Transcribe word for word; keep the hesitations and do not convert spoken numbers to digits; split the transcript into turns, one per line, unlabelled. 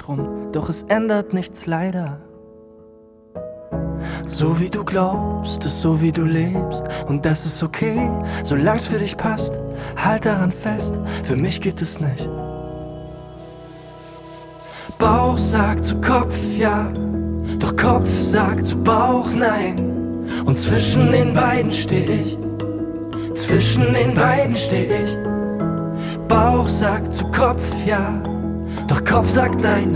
drum, doch es ändert nichts leider. So wie du glaubst, ist so wie du lebst, und das ist okay, solang's für dich passt. Halt daran fest, für mich geht es nicht. Bauch sagt zu Kopf ja, doch Kopf sagt zu Bauch nein. Und zwischen den beiden steh ich, zwischen den beiden steh ich. Bauch sagt zu Kopf ja, doch Kopf sagt nein.